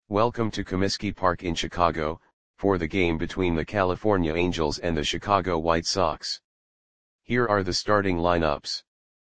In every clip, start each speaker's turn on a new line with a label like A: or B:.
A: Welcome to Comiskey Park in Chicago, for the game between the California Angels and the Chicago White Sox. Here are the starting lineups.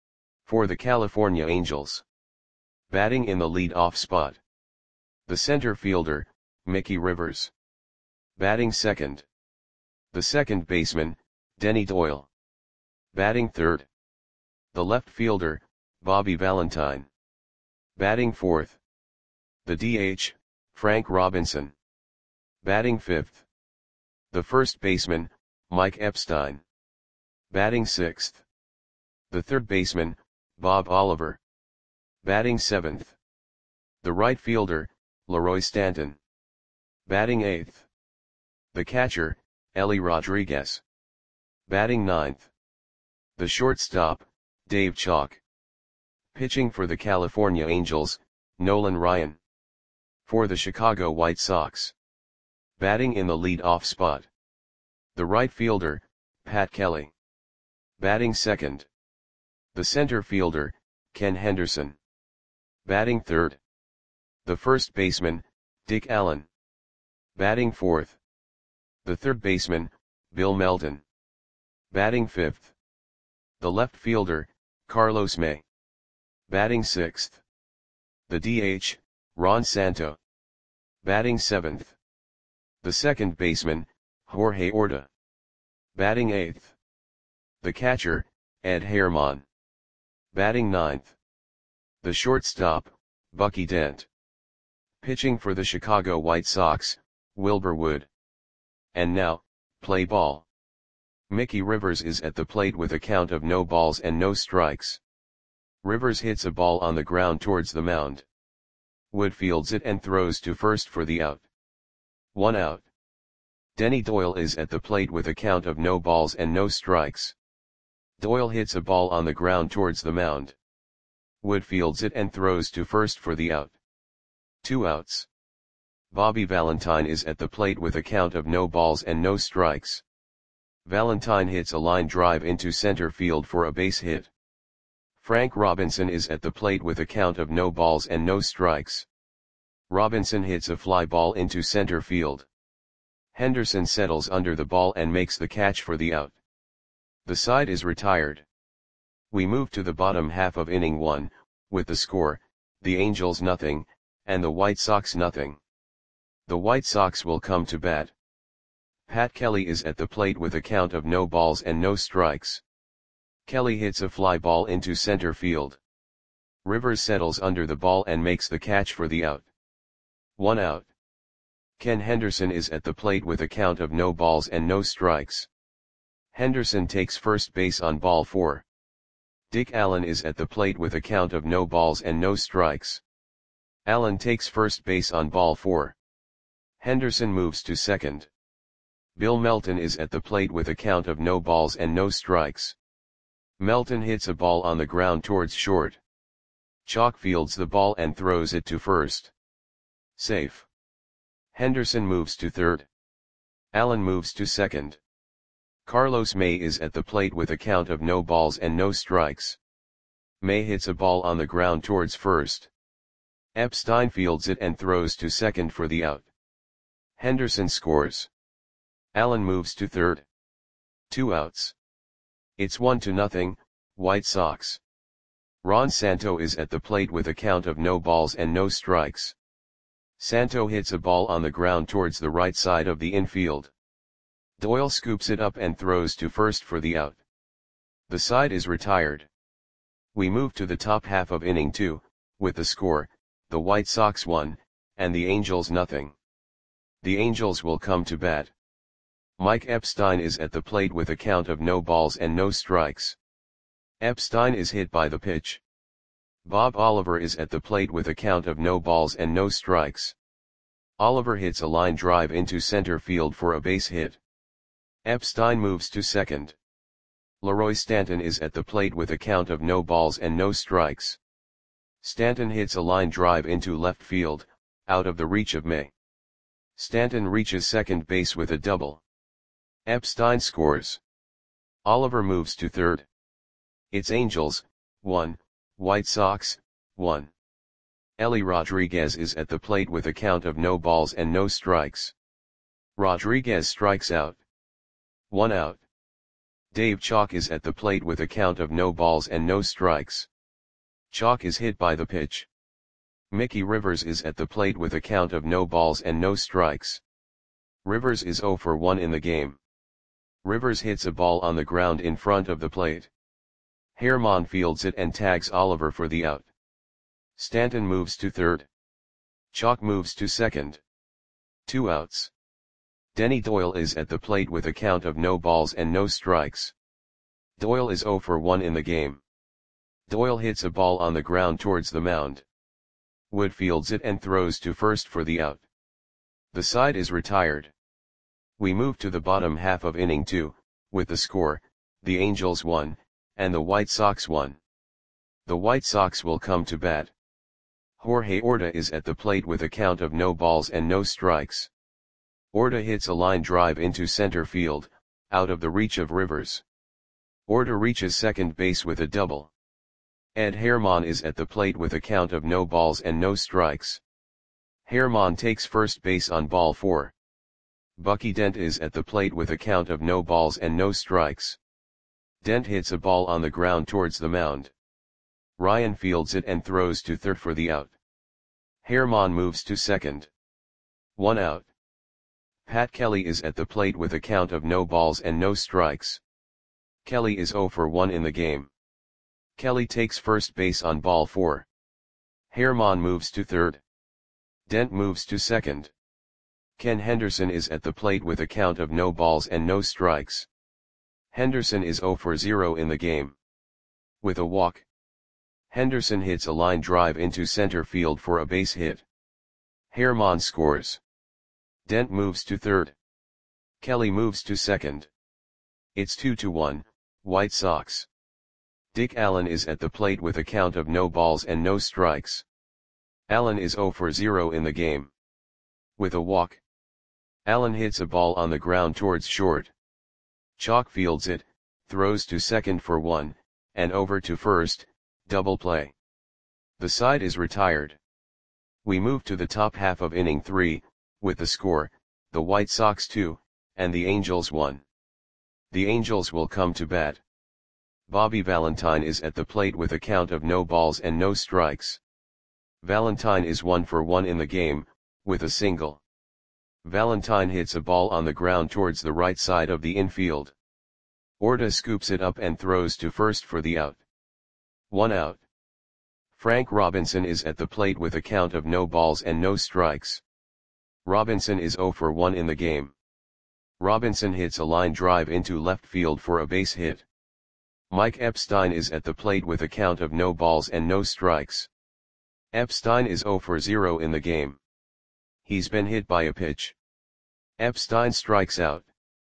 A: For the California Angels. Batting in the lead-off spot. The center fielder, Mickey Rivers. Batting second. The second baseman, Denny Doyle. Batting third. The left fielder, Bobby Valentine. Batting fourth. The DH, Frank Robinson. Batting fifth. The first baseman, Mike Epstein. Batting sixth. The third baseman, Bob Oliver. Batting seventh. The right fielder, Leroy Stanton. Batting eighth. The catcher, Ellie Rodriguez. Batting ninth. The shortstop, Dave Chalk. Pitching for the California Angels, Nolan Ryan. For the Chicago White Sox. Batting in the lead-off spot. The right fielder, Pat Kelly. Batting second. The center fielder, Ken Henderson. Batting third. The first baseman, Dick Allen. Batting fourth. The third baseman, Bill Melton. Batting fifth. The left fielder, Carlos May. Batting sixth. The DH, Ron Santo. Batting seventh. The second baseman, Jorge Orta. Batting eighth. The catcher, Ed Herman. Batting ninth. The shortstop, Bucky Dent. Pitching for the Chicago White Sox, Wilbur Wood. And now, play ball. Mickey Rivers is at the plate with a count of no balls and no strikes. Rivers hits a ball on the ground towards the mound. Wood fields it and throws to first for the out. 1 out. Denny Doyle is at the plate with a count of no balls and no strikes. Doyle hits a ball on the ground towards the mound. Wood fields it and throws to first for the out. 2 outs. Bobby Valentine is at the plate with a count of no balls and no strikes. Valentine hits a line drive into center field for a base hit. Frank Robinson is at the plate with a count of no balls and no strikes. Robinson hits a fly ball into center field. Henderson settles under the ball and makes the catch for the out. The side is retired. We move to the bottom half of inning 1, with the score, the Angels nothing, and the White Sox nothing. The White Sox will come to bat. Pat Kelly is at the plate with a count of no balls and no strikes. Kelly hits a fly ball into center field. Rivers settles under the ball and makes the catch for the out. 1 out. Ken Henderson is at the plate with a count of no balls and no strikes. Henderson takes first base on ball 4. Dick Allen is at the plate with a count of no balls and no strikes. Allen takes first base on ball 4. Henderson moves to second. Bill Melton is at the plate with a count of no balls and no strikes. Melton hits a ball on the ground towards short. Chalk fields the ball and throws it to first. Safe. Henderson moves to third. Allen moves to second. Carlos May is at the plate with a count of no balls and no strikes. May hits a ball on the ground towards first. Epstein fields it and throws to second for the out. Henderson scores. Allen moves to third. 2 outs. It's 1-0, White Sox. Ron Santo is at the plate with a count of no balls and no strikes. Santo hits a ball on the ground towards the right side of the infield. Doyle scoops it up and throws to first for the out. The side is retired. We move to the top half of inning 2, with the score, the White Sox 1, and the Angels nothing. The Angels will come to bat. Mike Epstein is at the plate with a count of no balls and no strikes. Epstein is hit by the pitch. Bob Oliver is at the plate with a count of no balls and no strikes. Oliver hits a line drive into center field for a base hit. Epstein moves to second. Leroy Stanton is at the plate with a count of no balls and no strikes. Stanton hits a line drive into left field, out of the reach of May. Stanton reaches second base with a double. Epstein scores. Oliver moves to third. It's Angels, 1, White Sox, 1. Eli Rodriguez is at the plate with a count of no balls and no strikes. Rodriguez strikes out. 1 out. Dave Chalk is at the plate with a count of no balls and no strikes. Chalk is hit by the pitch. Mickey Rivers is at the plate with a count of no balls and no strikes. Rivers is 0 for 1 in the game. Rivers hits a ball on the ground in front of the plate. Herman fields it and tags Oliver for the out. Stanton moves to third. Chalk moves to second. 2 outs. Denny Doyle is at the plate with a count of no balls and no strikes. Doyle is 0 for 1 in the game. Doyle hits a ball on the ground towards the mound. Wood fields it and throws to first for the out. The side is retired. We move to the bottom half of inning 2, with the score, the Angels 1, and the White Sox 1. The White Sox will come to bat. Jorge Orta is at the plate with a count of no balls and no strikes. Orta hits a line drive into center field, out of the reach of Rivers. Orta reaches second base with a double. Ed Herman is at the plate with a count of no balls and no strikes. Herman takes first base on ball 4. Bucky Dent is at the plate with a count of no balls and no strikes. Dent hits a ball on the ground towards the mound. Ryan fields it and throws to third for the out. Herman moves to second. 1 out. Pat Kelly is at the plate with a count of no balls and no strikes. Kelly is 0 for 1 in the game. Kelly takes first base on ball 4. Herman moves to third. Dent moves to second. Ken Henderson is at the plate with a count of no balls and no strikes. Henderson is 0 for 0 in the game. With a walk, Henderson hits a line drive into center field for a base hit. Herman scores. Dent moves to third. Kelly moves to second. It's 2-1, White Sox. Dick Allen is at the plate with a count of no balls and no strikes. Allen is 0 for 0 in the game. With a walk, Allen hits a ball on the ground towards short. Chalk fields it, throws to second for 1, and over to first, double play. The side is retired. We move to the top half of inning 3, with the score, the White Sox 2, and the Angels 1. The Angels will come to bat. Bobby Valentine is at the plate with a count of no balls and no strikes. Valentine is 1 for 1 in the game, with a single. Valentine hits a ball on the ground towards the right side of the infield. Orta scoops it up and throws to first for the out. 1 out. Frank Robinson is at the plate with a count of no balls and no strikes. Robinson is 0 for 1 in the game. Robinson hits a line drive into left field for a base hit. Mike Epstein is at the plate with a count of no balls and no strikes. Epstein is 0 for 0 in the game. He's been hit by a pitch. Epstein strikes out.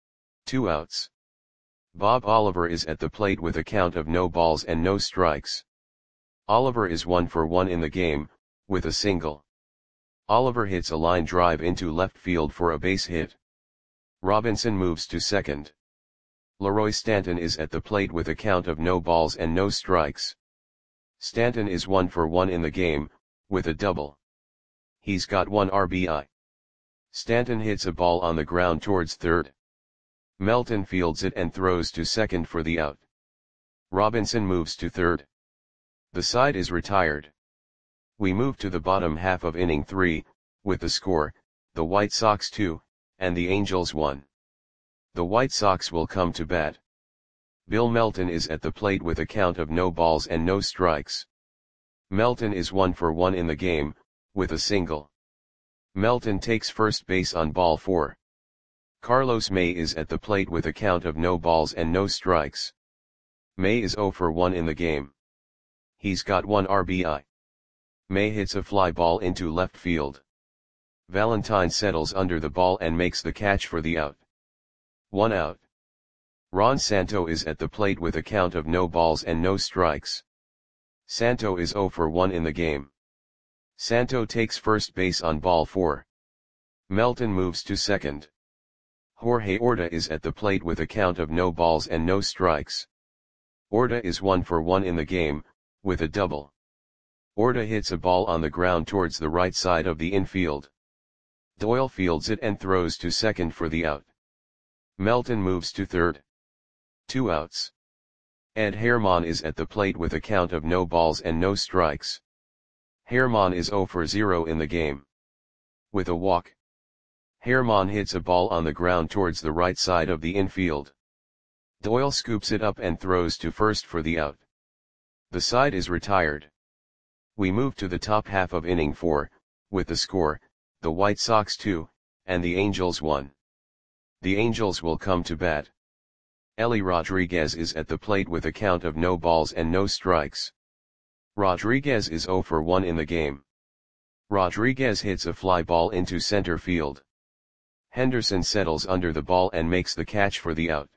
A: 2 outs. Bob Oliver is at the plate with a count of no balls and no strikes. Oliver is 1 for 1 in the game, with a single. Oliver hits a line drive into left field for a base hit. Robinson moves to second. Leroy Stanton is at the plate with a count of no balls and no strikes. Stanton is 1 for 1 in the game, with a double. He's got 1 RBI. Stanton hits a ball on the ground towards third. Melton fields it and throws to second for the out. Robinson moves to third. The side is retired. We move to the bottom half of inning 3, with the score, the White Sox 2, and the Angels 1. The White Sox will come to bat. Bill Melton is at the plate with a count of no balls and no strikes. Melton is 1 for 1 in the game, with a single. Melton takes first base on ball 4. Carlos May is at the plate with a count of no balls and no strikes. May is 0 for 1 in the game. He's got 1 RBI. May hits a fly ball into left field. Valentine settles under the ball and makes the catch for the out. 1 out. Ron Santo is at the plate with a count of no balls and no strikes. Santo is 0 for 1 in the game. Santo takes first base on ball 4. Melton moves to second. Jorge Orta is at the plate with a count of no balls and no strikes. Orta is 1 for 1 in the game, with a double. Orta hits a ball on the ground towards the right side of the infield. Doyle fields it and throws to second for the out. Melton moves to third. 2 outs. Ed Herman is at the plate with a count of no balls and no strikes. Herman is 0 for 0 in the game. With a walk, Herman hits a ball on the ground towards the right side of the infield. Doyle scoops it up and throws to first for the out. The side is retired. We move to the top half of inning 4, with the score, the White Sox 2, and the Angels 1. The Angels will come to bat. Ellie Rodriguez is at the plate with a count of no balls and no strikes. Rodriguez is 0 for 1 in the game. Rodriguez hits a fly ball into center field. Henderson settles under the ball and makes the catch for the out.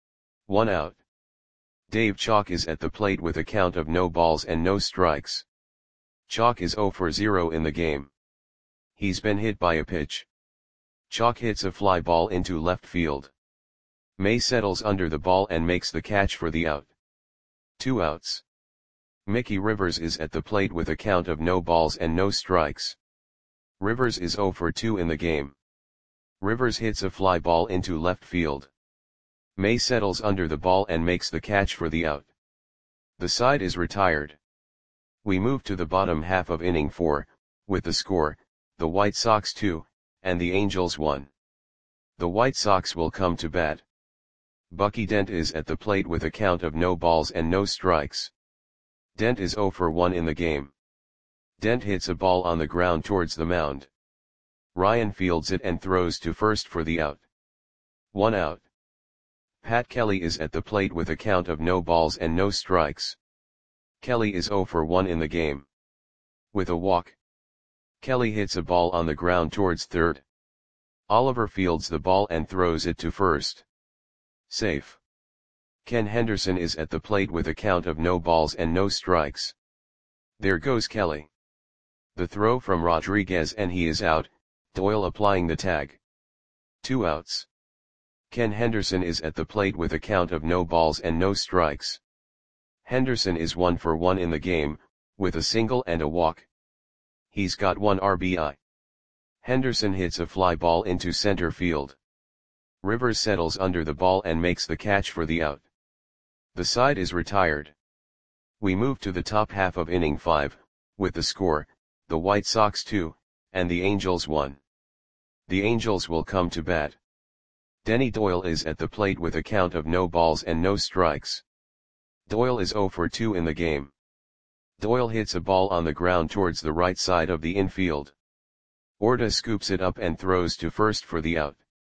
A: 1 out. Dave Chalk is at the plate with a count of no balls and no strikes. Chalk is 0 for 0 in the game. He's been hit by a pitch. Chalk hits a fly ball into left field. May settles under the ball and makes the catch for the out. 2 outs. Mickey Rivers is at the plate with a count of no balls and no strikes. Rivers is 0 for 2 in the game. Rivers hits a fly ball into left field. May settles under the ball and makes the catch for the out. The side is retired. We move to the bottom half of inning 4, with the score, the White Sox 2, and the Angels 1. The White Sox will come to bat. Bucky Dent is at the plate with a count of no balls and no strikes. Dent is 0 for 1 in the game. Dent hits a ball on the ground towards the mound. Ryan fields it and throws to first for the out. 1 out. Pat Kelly is at the plate with a count of no balls and no strikes. Kelly is 0 for 1 in the game. With a walk, Kelly hits a ball on the ground towards third. Oliver fields the ball and throws it to first. Safe. Ken Henderson is at the plate with a count of no balls and no strikes. There goes Kelly. The throw from Rodriguez and he is out, Doyle applying the tag. 2 outs. Ken Henderson is at the plate with a count of no balls and no strikes. Henderson is 1 for 1 in the game, with a single and a walk. He's got 1 RBI. Henderson hits a fly ball into center field. Rivers settles under the ball and makes the catch for the out. The side is retired. We move to the top half of inning 5, with the score, the White Sox 2, and the Angels 1. The Angels will come to bat. Denny Doyle is at the plate with a count of no balls and no strikes. Doyle is 0 for 2 in the game. Doyle hits a ball on the ground towards the right side of the infield. Orta scoops it up and throws to first for the out.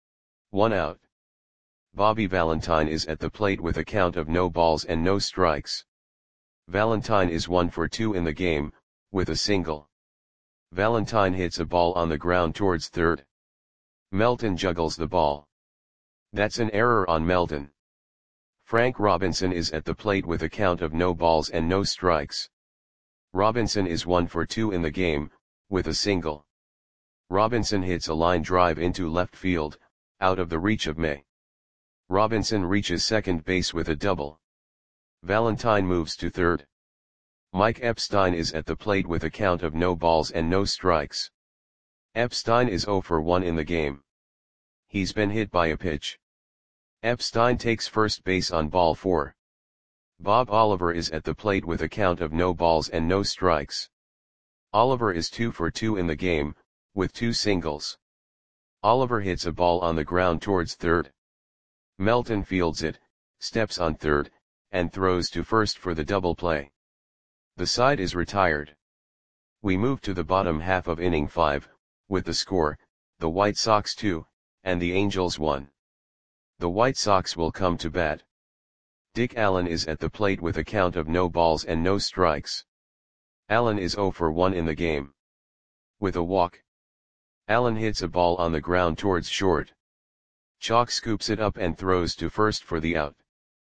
A: 1 out. Bobby Valentine is at the plate with a count of no balls and no strikes. Valentine is 1 for 2 in the game, with a single. Valentine hits a ball on the ground towards third. Melton juggles the ball. That's an error on Melton. Frank Robinson is at the plate with a count of no balls and no strikes. Robinson is 1 for 2 in the game, with a single. Robinson hits a line drive into left field, out of the reach of May. Robinson reaches second base with a double. Valentine moves to third. Mike Epstein is at the plate with a count of no balls and no strikes. Epstein is 0 for 1 in the game. He's been hit by a pitch. Epstein takes first base on ball 4. Bob Oliver is at the plate with a count of no balls and no strikes. Oliver is 2 for 2 in the game, with 2 singles. Oliver hits a ball on the ground towards third. Melton fields it, steps on third, and throws to first for the double play. The side is retired. We move to the bottom half of inning 5, with the score, the White Sox 2, and the Angels 1. The White Sox will come to bat. Dick Allen is at the plate with a count of no balls and no strikes. Allen is 0 for 1 in the game. With a walk, Allen hits a ball on the ground towards short. Chalk scoops it up and throws to first for the out.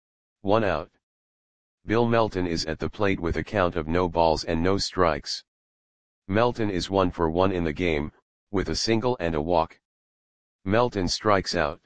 A: 1 out. Bill Melton is at the plate with a count of no balls and no strikes. Melton is 1 for 1 in the game, with a single and a walk. Melton strikes out.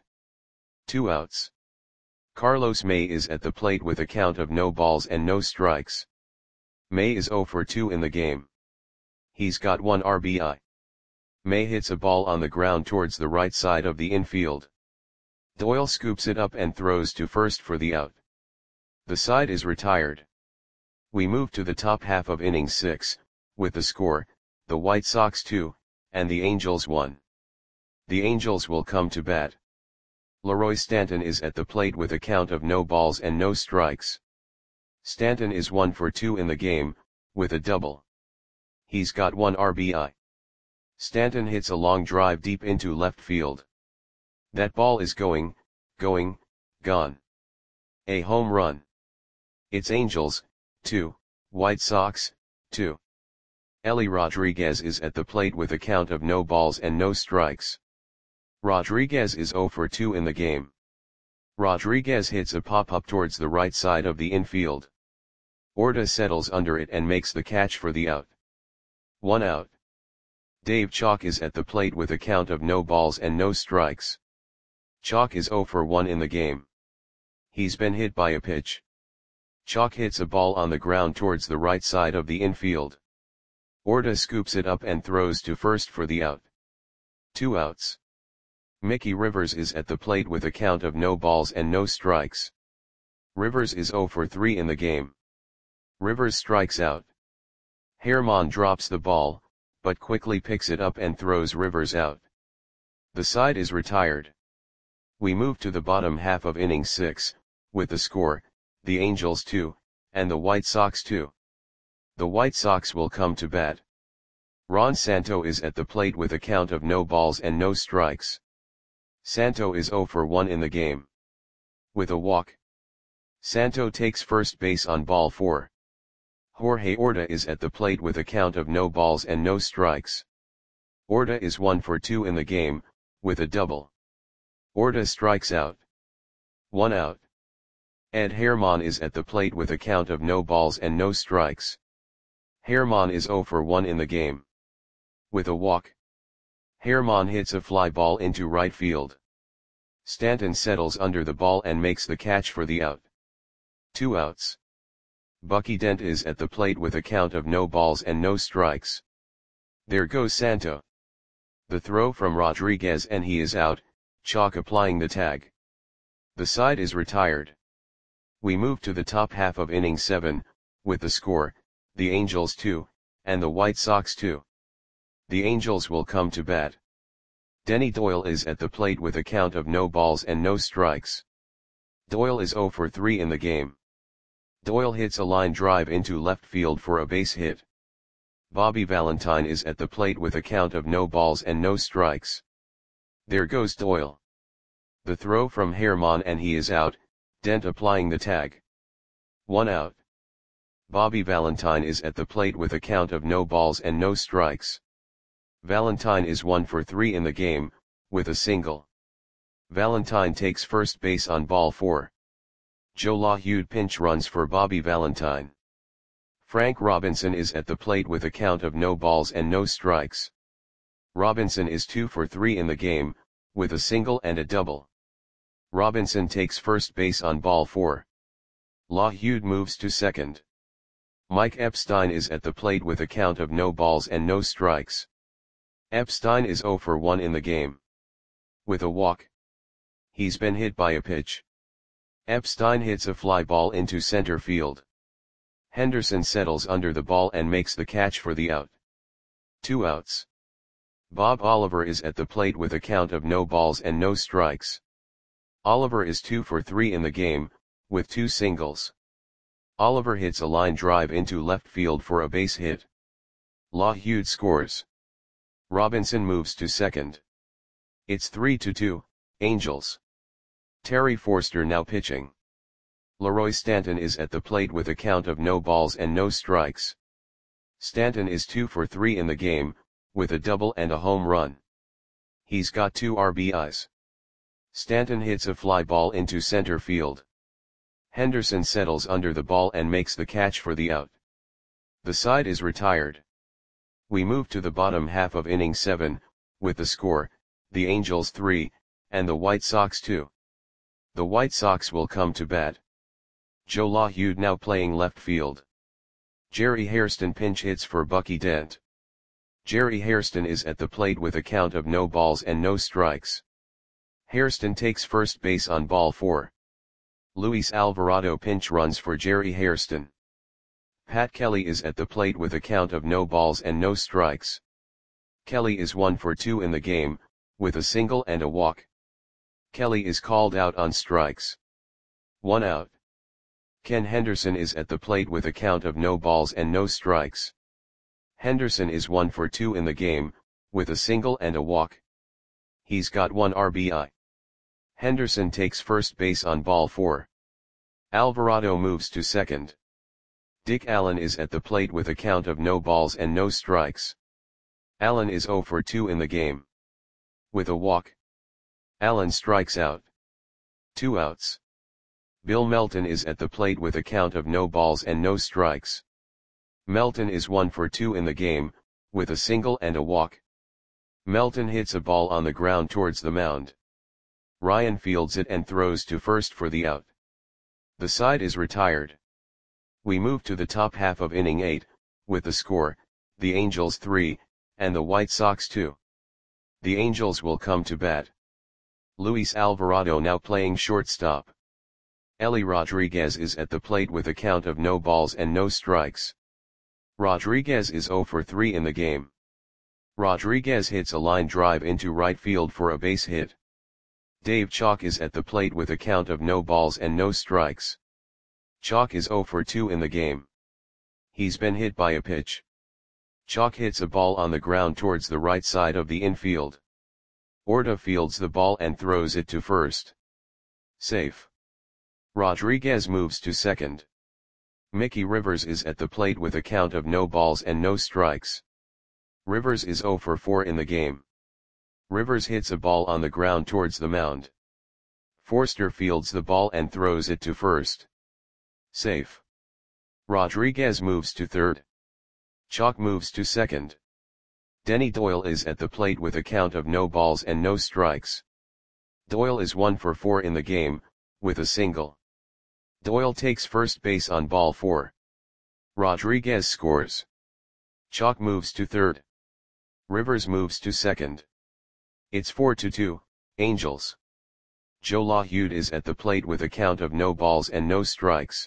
A: 2 outs. Carlos May is at the plate with a count of no balls and no strikes. May is 0 for 2 in the game. He's got 1 RBI. May hits a ball on the ground towards the right side of the infield. Doyle scoops it up and throws to first for the out. The side is retired. We move to the top half of inning 6, with the score, the White Sox 2, and the Angels 1. The Angels will come to bat. Leroy Stanton is at the plate with a count of no balls and no strikes. Stanton is 1 for 2 in the game, with a double. He's got 1 RBI. Stanton hits a long drive deep into left field. That ball is going, gone. A home run. It's Angels, 2, White Sox, 2. Ellie Rodriguez is at the plate with a count of no balls and no strikes. Rodriguez is 0 for 2 in the game. Rodriguez hits a pop-up towards the right side of the infield. Orta settles under it and makes the catch for the out. 1 out. Dave Chalk is at the plate with a count of no balls and no strikes. Chalk is 0 for 1 in the game. He's been hit by a pitch. Chalk hits a ball on the ground towards the right side of the infield. Orta scoops it up and throws to first for the out. 2 outs. Mickey Rivers is at the plate with a count of no balls and no strikes. Rivers is 0 for 3 in the game. Rivers strikes out. Herman drops the ball, but quickly picks it up and throws Rivers out. The side is retired. We move to the bottom half of inning 6, with the score, the Angels 2, and the White Sox 2. The White Sox will come to bat. Ron Santo is at the plate with a count of no balls and no strikes. Santo is 0 for 1 in the game. With a walk. Santo takes first base on ball 4. Jorge Orta is at the plate with a count of no balls and no strikes. Orta is 1 for 2 in the game, with a double. Orta strikes out. 1 out. Ed Herman is at the plate with a count of no balls and no strikes. Herman is 0 for 1 in the game. With a walk. Herman hits a fly ball into right field. Stanton settles under the ball and makes the catch for the out. 2 outs. Bucky Dent is at the plate with a count of no balls and no strikes. There goes Santo. The throw from Rodriguez and he is out, Chalk applying the tag. The side is retired. We move to the top half of inning 7, with the score, the Angels 2, and the White Sox 2. The Angels will come to bat. Denny Doyle is at the plate with a count of no balls and no strikes. Doyle is 0 for 3 in the game. Doyle hits a line drive into left field for a base hit. Bobby Valentine is at the plate with a count of no balls and no strikes. There goes Doyle. The throw from Herman and he is out, Dent applying the tag. 1 out. Bobby Valentine is at the plate with a count of no balls and no strikes. Valentine is 1 for 3 in the game, with a single. Valentine takes first base on ball 4. Joe LaHude pinch runs for Bobby Valentine. Frank Robinson is at the plate with a count of no balls and no strikes. Robinson is 2 for 3 in the game, with a single and a double. Robinson takes first base on ball 4. LaHude moves to second. Mike Epstein is at the plate with a count of no balls and no strikes. Epstein is 0 for 1 in the game. With a walk. He's been hit by a pitch. Epstein hits a fly ball into center field. Henderson settles under the ball and makes the catch for the out. 2 outs. Bob Oliver is at the plate with a count of no balls and no strikes. Oliver is 2 for 3 in the game, with 2 singles. Oliver hits a line drive into left field for a base hit. LaHude scores. Robinson moves to second. It's 3-2, Angels. Terry Forster now pitching. Leroy Stanton is at the plate with a count of no balls and no strikes. Stanton is 2 for 3 in the game, with a double and a home run. He's got 2 RBIs. Stanton hits a fly ball into center field. Henderson settles under the ball and makes the catch for the out. The side is retired. We move to the bottom half of inning 7, with the score, the Angels 3, and the White Sox 2. The White Sox will come to bat. Joe LaHude now playing left field. Jerry Hairston pinch hits for Bucky Dent. Jerry Hairston is at the plate with a count of no balls and no strikes. Hairston takes first base on ball 4. Luis Alvarado pinch runs for Jerry Hairston. Pat Kelly is at the plate with a count of no balls and no strikes. Kelly is 1 for 2 in the game, with a single and a walk. Kelly is called out on strikes. 1 out. Ken Henderson is at the plate with a count of no balls and no strikes. Henderson is 1 for 2 in the game, with a single and a walk. He's got 1 RBI. Henderson takes first base on ball 4. Alvarado moves to second. Dick Allen is at the plate with a count of no balls and no strikes. Allen is 0 for 2 in the game. With a walk. Allen strikes out. 2 outs. Bill Melton is at the plate with a count of no balls and no strikes. Melton is 1 for 2 in the game, with a single and a walk. Melton hits a ball on the ground towards the mound. Ryan fields it and throws to first for the out. The side is retired. We move to the top half of inning 8, with the score, the Angels 3, and the White Sox 2. The Angels will come to bat. Luis Alvarado now playing shortstop. Ellie Rodriguez is at the plate with a count of no balls and no strikes. Rodriguez is 0 for 3 in the game. Rodriguez hits a line drive into right field for a base hit. Dave Chalk is at the plate with a count of no balls and no strikes. Chalk is 0 for 2 in the game. He's been hit by a pitch. Chalk hits a ball on the ground towards the right side of the infield. Orta fields the ball and throws it to first. Safe. Rodriguez moves to second. Mickey Rivers is at the plate with a count of no balls and no strikes. Rivers is 0 for 4 in the game. Rivers hits a ball on the ground towards the mound. Forster fields the ball and throws it to first. Safe. Rodriguez moves to third. Chalk moves to second. Denny Doyle is at the plate with a count of no balls and no strikes. Doyle is 1 for 4 in the game, with a single. Doyle takes first base on ball 4. Rodriguez scores. Chalk moves to third. Rivers moves to second. It's 4-2, Angels. Joe LaHude is at the plate with a count of no balls and no strikes.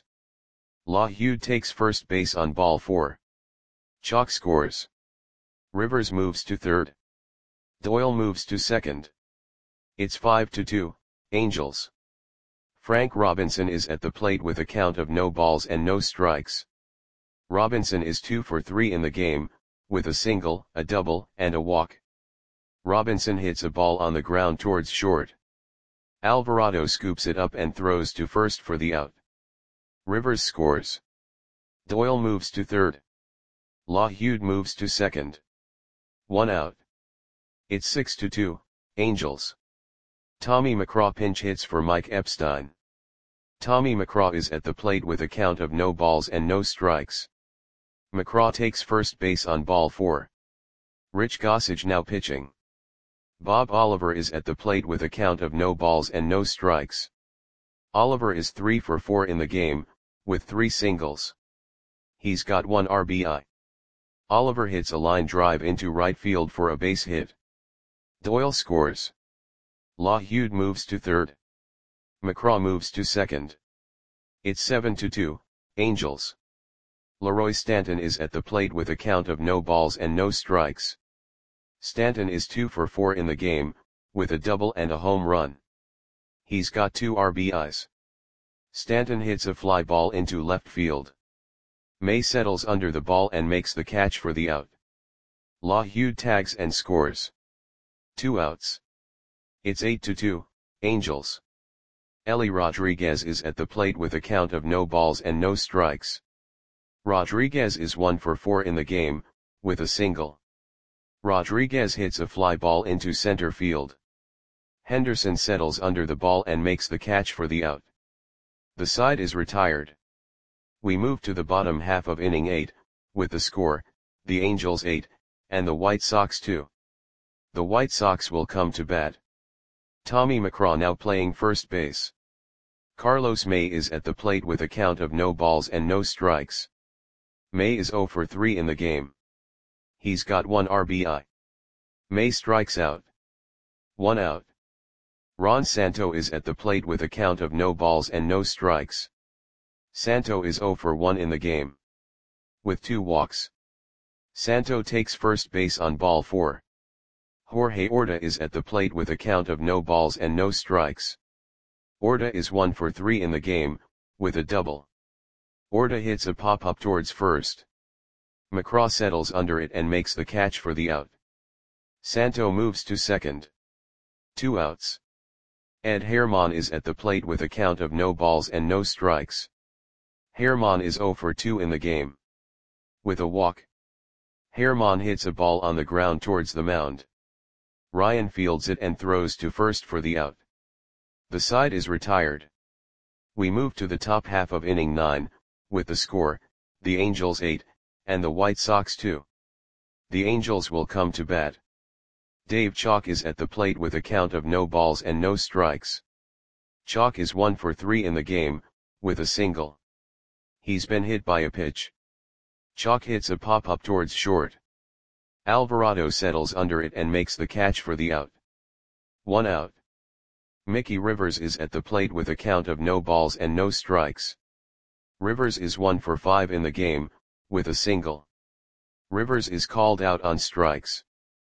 A: LaHude takes first base on ball 4. Chalk scores. Rivers moves to third. Doyle moves to second. It's 5-2, Angels. Frank Robinson is at the plate with a count of no balls and no strikes. Robinson is 2 for 3 in the game, with a single, a double, and a walk. Robinson hits a ball on the ground towards short. Alvarado scoops it up and throws to first for the out. Rivers scores. Doyle moves to third. LaHude moves to second. 1 out. It's 6-2, Angels. Tommy McCraw pinch hits for Mike Epstein. Tommy McCraw is at the plate with a count of no balls and no strikes. McCraw takes first base on ball 4. Rich Gossage now pitching. Bob Oliver is at the plate with a count of no balls and no strikes. Oliver is 3 for 4 in the game, with 3 singles. He's got 1 RBI. Oliver hits a line drive into right field for a base hit. Doyle scores. LaHude moves to third. McCraw moves to second. It's 7-2, Angels. Leroy Stanton is at the plate with a count of no balls and no strikes. Stanton is 2 for 4 in the game, with a double and a home run. He's got 2 RBIs. Stanton hits a fly ball into left field. May settles under the ball and makes the catch for the out. LaHude tags and scores. 2 outs. It's 8-2, Angels. Ellie Rodriguez is at the plate with a count of no balls and no strikes. Rodriguez is 1 for 4 in the game, with a single. Rodriguez hits a fly ball into center field. Henderson settles under the ball and makes the catch for the out. The side is retired. We move to the bottom half of inning 8, with the score, the Angels 8, and the White Sox 2. The White Sox will come to bat. Tommy McCraw now playing first base. Carlos May is at the plate with a count of no balls and no strikes. May is 0 for 3 in the game. He's got 1 RBI. May strikes out. 1 out. Ron Santo is at the plate with a count of no balls and no strikes. Santo is 0 for 1 in the game. With 2 walks. Santo takes first base on ball 4. Jorge Orta is at the plate with a count of no balls and no strikes. Orta is 1 for 3 in the game, with a double. Orta hits a pop-up towards first. McCraw settles under it and makes the catch for the out. Santo moves to second. 2 outs. Ed Herman is at the plate with a count of no balls and no strikes. Herman is 0 for 2 in the game. With a walk. Herman hits a ball on the ground towards the mound. Ryan fields it and throws to first for the out. The side is retired. We move to the top half of inning 9, with the score, the Angels 8, and the White Sox 2. The Angels will come to bat. Dave Chalk is at the plate with a count of no balls and no strikes. Chalk is 1 for 3 in the game, with a single. He's been hit by a pitch. Chalk hits a pop-up towards short. Alvarado settles under it and makes the catch for the out. 1 out. Mickey Rivers is at the plate with a count of no balls and no strikes. Rivers is 1 for 5 in the game, with a single. Rivers is called out on strikes.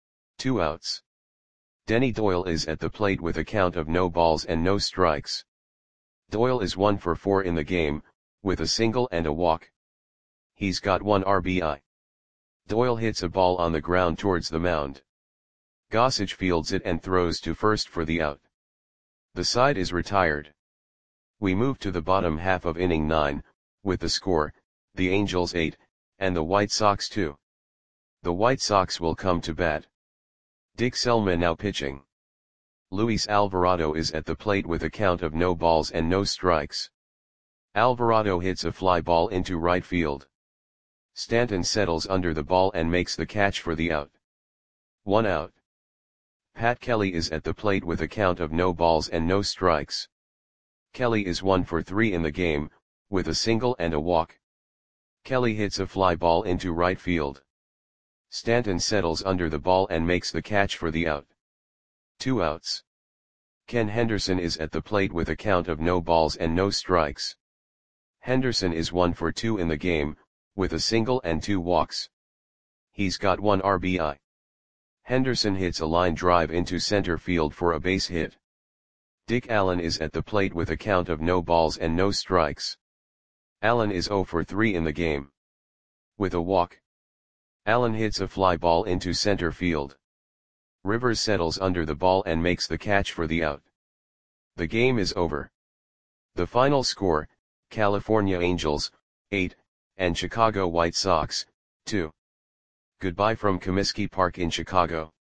A: 2 outs. Denny Doyle is at the plate with a count of no balls and no strikes. Doyle is 1 for 4 in the game, with a single and a walk. He's got 1 RBI. Doyle hits a ball on the ground towards the mound. Gossage fields it and throws to first for the out. The side is retired. We move to the bottom half of inning 9, with the score, the Angels 8, and the White Sox 2. The White Sox will come to bat. Dick Selma now pitching. Luis Alvarado is at the plate with a count of no balls and no strikes. Alvarado hits a fly ball into right field. Stanton settles under the ball and makes the catch for the out. 1 out. Pat Kelly is at the plate with a count of no balls and no strikes. Kelly is 1 for 3 in the game, with a single and a walk. Kelly hits a fly ball into right field. Stanton settles under the ball and makes the catch for the out. 2 outs. Ken Henderson is at the plate with a count of no balls and no strikes. Henderson is 1 for 2 in the game, with a single and 2 walks. He's got 1 RBI. Henderson hits a line drive into center field for a base hit. Dick Allen is at the plate with a count of no balls and no strikes. Allen is 0 for 3 in the game. With a walk. Allen hits a fly ball into center field. Rivers settles under the ball and makes the catch for the out. The game is over. The final score, California Angels, 8, and Chicago White Sox, 2. Goodbye from Comiskey Park in Chicago.